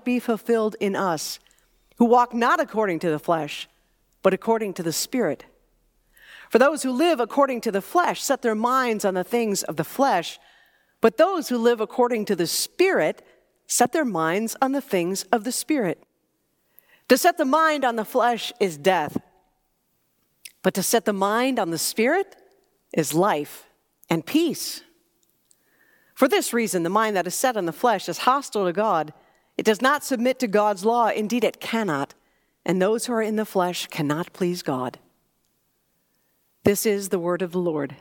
might be fulfilled in us, who walk not according to the flesh, but according to the Spirit. For those who live according to the flesh set their minds on the things of the flesh, but those who live according to the Spirit set their minds on the things of the Spirit. To set the mind on the flesh is death, but to set the mind on the Spirit is life and peace. For this reason, the mind that is set on the flesh is hostile to God. It does not submit to God's law. Indeed, it cannot. And those who are in the flesh cannot please God. This is the word of the Lord.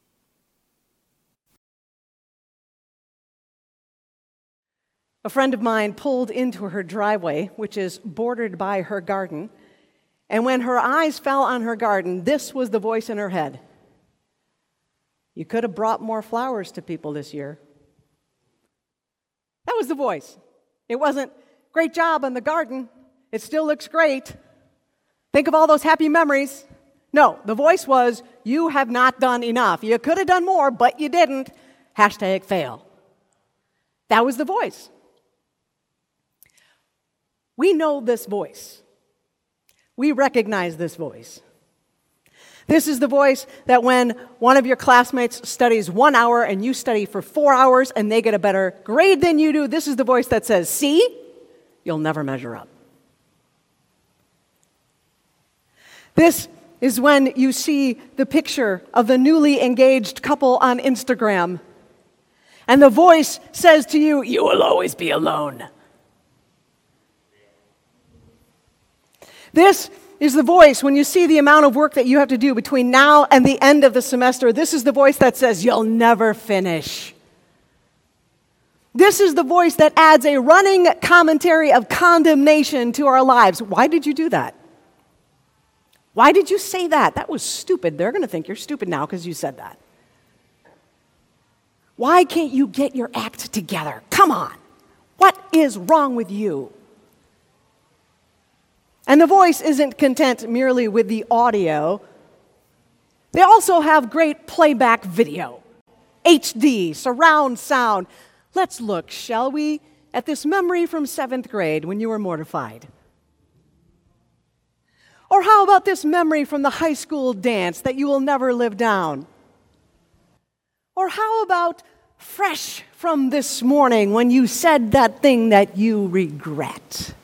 A friend of mine pulled into her driveway, which is bordered by her garden, and when her eyes fell on her garden, this was the voice in her head. You could have brought more flowers to people this year. That was the voice. It wasn't, great job on the garden. It still looks great. Think of all those happy memories. No, the voice was, you have not done enough. You could have done more, but you didn't. Hashtag fail. That was the voice. We know this voice. We recognize this voice. This is the voice that when one of your classmates studies 1 hour and you study for 4 hours and they get a better grade than you do, this is the voice that says, see, you'll never measure up. This is when you see the picture of the newly engaged couple on Instagram and the voice says to you, you will always be alone. This is the voice when you see the amount of work that you have to do between now and the end of the semester. This is the voice that says, you'll never finish. This is the voice that adds a running commentary of condemnation to our lives. Why did you do that? Why did you say that? That was stupid. They're going to think you're stupid now because you said that. Why can't you get your act together? Come on. What is wrong with you? And the voice isn't content merely with the audio. They also have great playback video, HD, surround sound. Let's look, shall we, at this memory from 7th grade when you were mortified. Or how about this memory from the high school dance that you will never live down? Or how about fresh from this morning when you said that thing that you regret?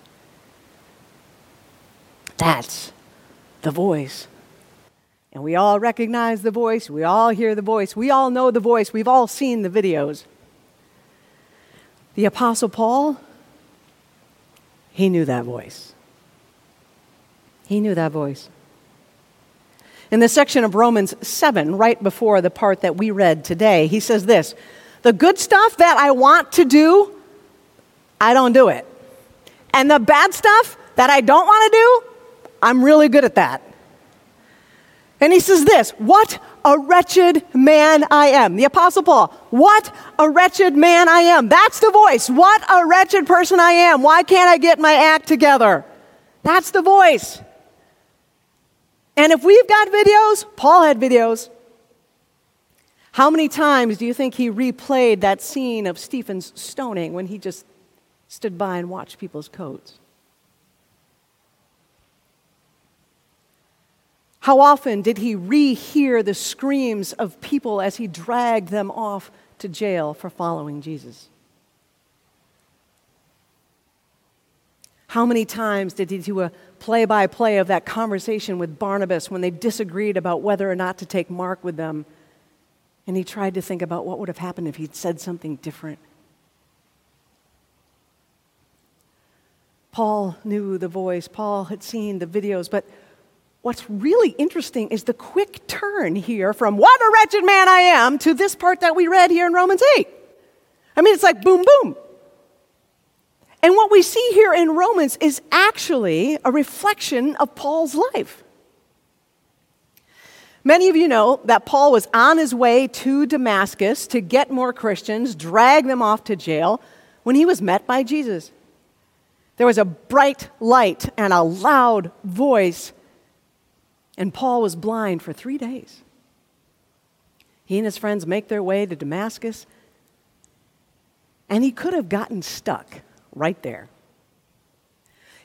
That's the voice. And we all recognize the voice. We all hear the voice. We all know the voice. We've all seen the videos. The Apostle Paul, he knew that voice. He knew that voice. In the section of Romans 7, right before the part that we read today, he says this, the good stuff that I want to do, I don't do it. And the bad stuff that I don't want to do, I'm really good at that. And he says this, what a wretched man I am. The Apostle Paul, what a wretched man I am. That's the voice. What a wretched person I am. Why can't I get my act together? That's the voice. And if we've got videos, Paul had videos. How many times do you think he replayed that scene of Stephen's stoning when he just stood by and watched people's coats? How often did he rehear the screams of people as he dragged them off to jail for following Jesus? How many times did he do a play-by-play of that conversation with Barnabas when they disagreed about whether or not to take Mark with them? And he tried to think about what would have happened if he'd said something different. Paul knew the voice. Paul had seen the videos. But what's really interesting is the quick turn here from what a wretched man I am to this part that we read here in Romans 8. I mean, it's like boom, boom. And what we see here in Romans is actually a reflection of Paul's life. Many of you know that Paul was on his way to Damascus to get more Christians, drag them off to jail, when he was met by Jesus. There was a bright light and a loud voice, and Paul was blind for 3 days. He and his friends make their way to Damascus, and he could have gotten stuck right there.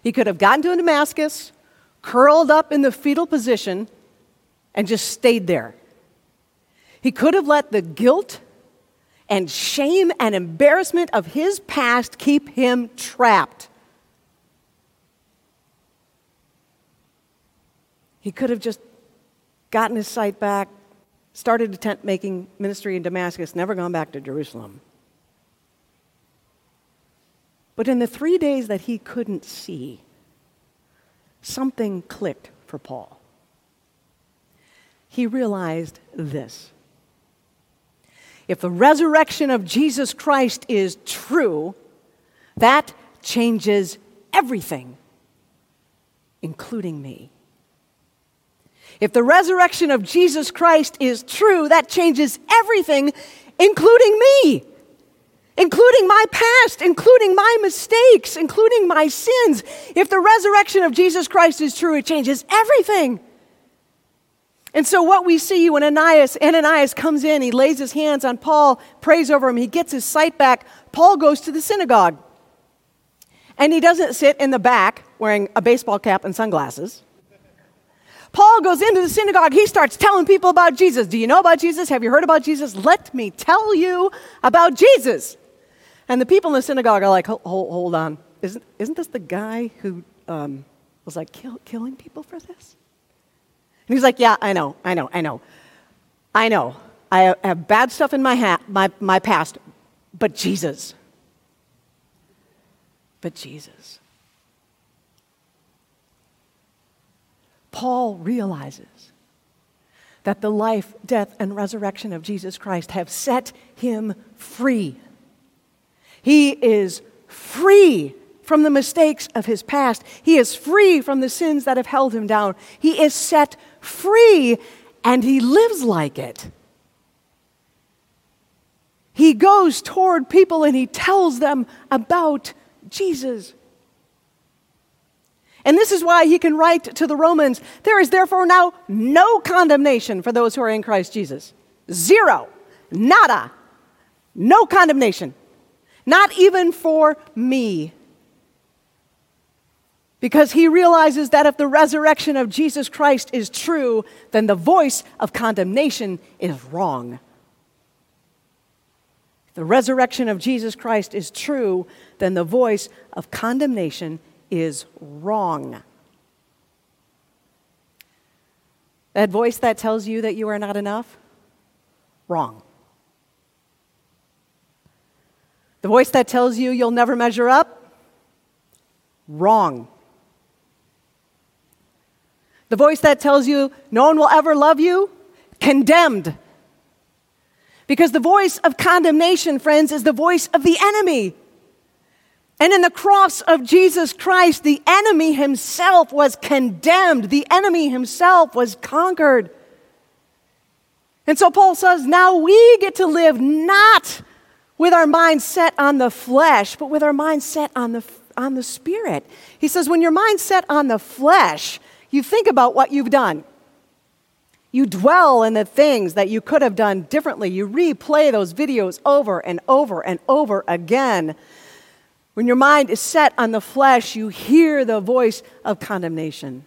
He could have gotten to Damascus, curled up in the fetal position, and just stayed there. He could have let the guilt and shame and embarrassment of his past keep him trapped. He could have just gotten his sight back, started a tent-making ministry in Damascus, never gone back to Jerusalem. But in the 3 days that he couldn't see, something clicked for Paul. He realized this. If the resurrection of Jesus Christ is true, that changes everything, including me. If the resurrection of Jesus Christ is true, that changes everything, including me, including my past, including my mistakes, including my sins. If the resurrection of Jesus Christ is true, it changes everything. And so what we see when Ananias comes in, he lays his hands on Paul, prays over him, he gets his sight back. Paul goes to the synagogue. And he doesn't sit in the back wearing a baseball cap and sunglasses. Paul goes into the synagogue. He starts telling people about Jesus. Do you know about Jesus? Have you heard about Jesus? Let me tell you about Jesus. And the people in the synagogue are like, hold on. Isn't this the guy who was like killing people for this? And he's like, yeah, I know. I have bad stuff in my past, but Jesus. Paul realizes that the life, death, and resurrection of Jesus Christ have set him free. He is free from the mistakes of his past. He is free from the sins that have held him down. He is set free, and he lives like it. He goes toward people and he tells them about Jesus. And this is why he can write to the Romans, there is therefore now no condemnation for those who are in Christ Jesus. Zero. Nada. No condemnation. Not even for me. Because he realizes that if the resurrection of Jesus Christ is true, then the voice of condemnation is wrong. If the resurrection of Jesus Christ is true, then the voice of condemnation is wrong. That voice that tells you that you are not enough, wrong. The voice that tells you you'll never measure up, wrong. The voice that tells you no one will ever love you, condemned. Because the voice of condemnation, friends, is the voice of the enemy. And in the cross of Jesus Christ, the enemy himself was condemned. The enemy himself was conquered. And so Paul says, now we get to live not with our minds set on the flesh, but with our minds set on the Spirit. He says, when your mind's set on the flesh, you think about what you've done. You dwell in the things that you could have done differently. You replay those videos over and over and over again. When your mind is set on the flesh, you hear the voice of condemnation.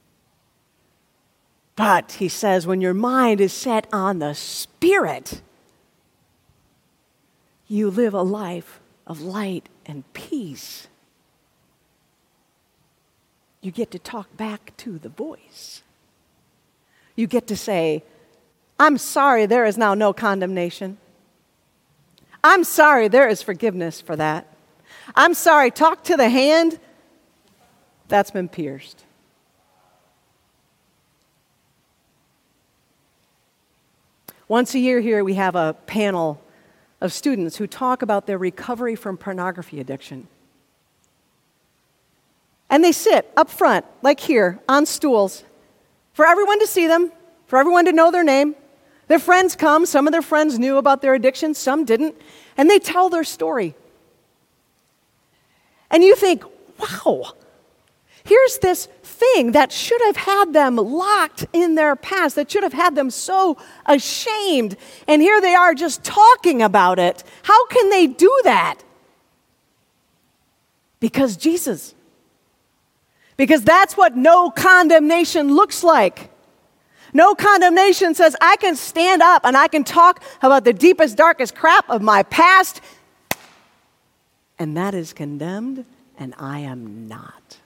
But, he says, when your mind is set on the Spirit, you live a life of light and peace. You get to talk back to the voice. You get to say, I'm sorry, there is now no condemnation. I'm sorry, there is forgiveness for that. I'm sorry, talk to the hand that's been pierced. Once a year here, we have a panel of students who talk about their recovery from pornography addiction. And they sit up front, like here, on stools, for everyone to see them, for everyone to know their name. Their friends come. Some of their friends knew about their addiction, some didn't. And they tell their story. And you think, wow, here's this thing that should have had them locked in their past, that should have had them so ashamed. And here they are just talking about it. How can they do that? Because Jesus. Because that's what no condemnation looks like. No condemnation says I can stand up and I can talk about the deepest, darkest crap of my past, and that is condemned, and I am not.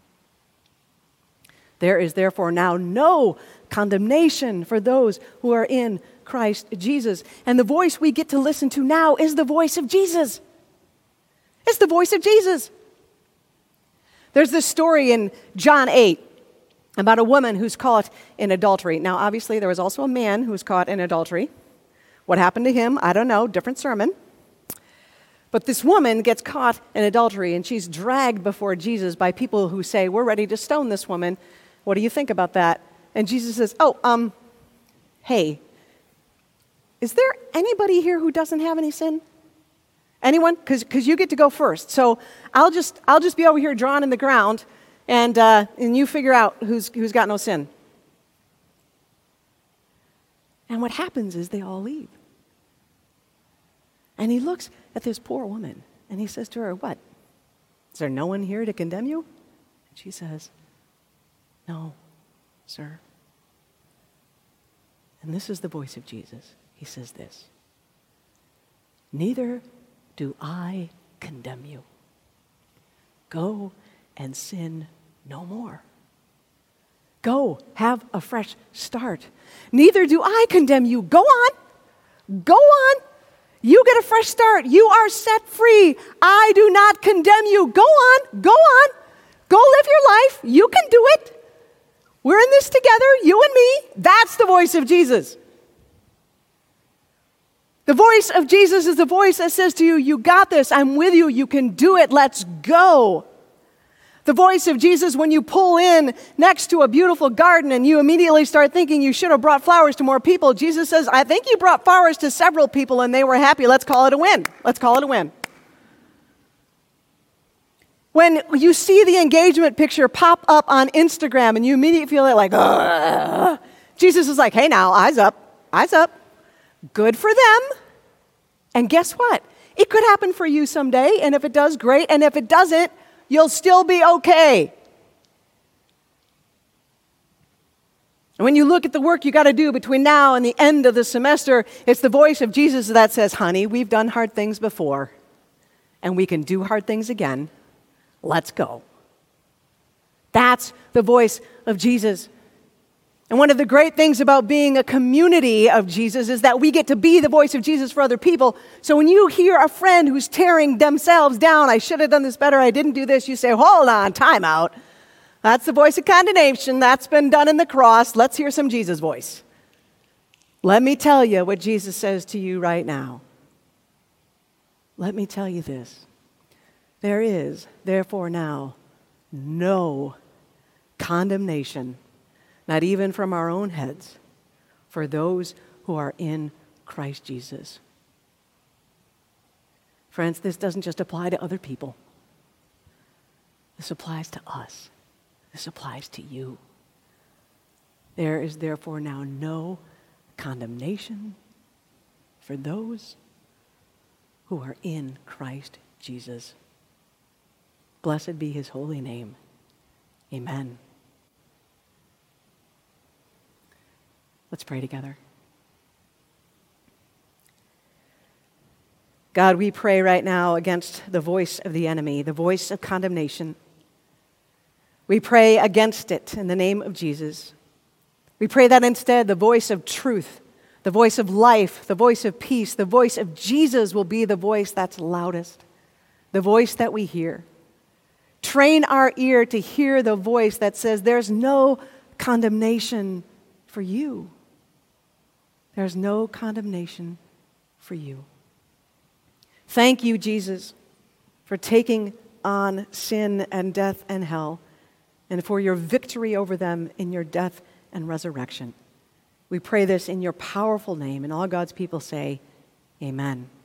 There is therefore now no condemnation for those who are in Christ Jesus. And the voice we get to listen to now is the voice of Jesus. It's the voice of Jesus. There's this story in John 8 about a woman who's caught in adultery. Now, obviously, there was also a man who was caught in adultery. What happened to him, I don't know, different sermon. But this woman gets caught in adultery, and she's dragged before Jesus by people who say, we're ready to stone this woman. What do you think about that? And Jesus says, hey, is there anybody here who doesn't have any sin? Anyone? Because you get to go first. So I'll just be over here drawn in the ground, and you figure out who's got no sin. And what happens is they all leave. And he looks at this poor woman, and he says to her, what? Is there no one here to condemn you? And she says, no, sir. And this is the voice of Jesus. He says this, neither do I condemn you. Go and sin no more. Go, have a fresh start. Neither do I condemn you. Go on. Go on. You get a fresh start. You are set free. I do not condemn you. Go on. Go on. Go live your life. You can do it. We're in this together, you and me. That's the voice of Jesus. The voice of Jesus is the voice that says to you, you got this. I'm with you. You can do it. Let's go. The voice of Jesus when you pull in next to a beautiful garden and you immediately start thinking you should have brought flowers to more people. Jesus says, I think you brought flowers to several people and they were happy. Let's call it a win. Let's call it a win. When you see the engagement picture pop up on Instagram and you immediately feel it like, ugh, Jesus is like, hey now, eyes up, eyes up. Good for them. And guess what? It could happen for you someday, and if it does, great. And if it doesn't, you'll still be okay. And when you look at the work you got to do between now and the end of the semester, it's the voice of Jesus that says, honey, we've done hard things before, and we can do hard things again. Let's go. That's the voice of Jesus. And one of the great things about being a community of Jesus is that we get to be the voice of Jesus for other people. So when you hear a friend who's tearing themselves down, I should have done this better, I didn't do this, you say, hold on, time out. That's the voice of condemnation. That's been done in the cross. Let's hear some Jesus voice. Let me tell you what Jesus says to you right now. Let me tell you this. There is, therefore now, no condemnation, not even from our own heads, for those who are in Christ Jesus. Friends, this doesn't just apply to other people. This applies to us. This applies to you. There is therefore now no condemnation for those who are in Christ Jesus. Blessed be his holy name. Amen. Let's pray together. God, we pray right now against the voice of the enemy, the voice of condemnation. We pray against it in the name of Jesus. We pray that instead the voice of truth, the voice of life, the voice of peace, the voice of Jesus will be the voice that's loudest, the voice that we hear. Train our ear to hear the voice that says there's no condemnation for you. There's no condemnation for you. Thank you, Jesus, for taking on sin and death and hell, and for your victory over them in your death and resurrection. We pray this in your powerful name, and all God's people say, amen.